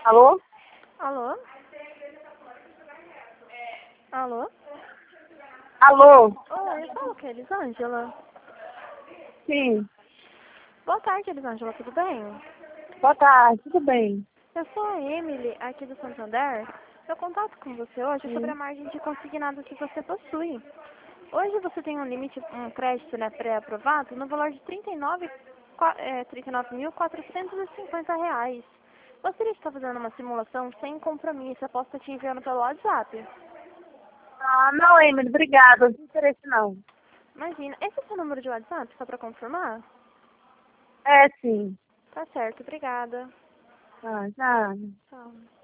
Alô? Alô? Alô? Alô? Oi, eu falo que é Elisângela. Sim. Boa tarde, Elisângela, tudo bem? Boa tarde, tudo bem? Eu sou a Emily, aqui do Santander. Eu contato com você hoje sobre a Sim. margem de consignado que você possui. Hoje você tem um limite, um crédito, né, pré-aprovado no valor de R$ 39.450. Gostaria de estar fazendo uma simulação sem compromisso. Eu posso estar te enviando pelo WhatsApp. Ah, não, Emily, obrigada. Não tem interesse, não. Imagina, esse é o seu número de WhatsApp, só para confirmar? É, sim. Tá certo, obrigada. Ah, já. Tchau.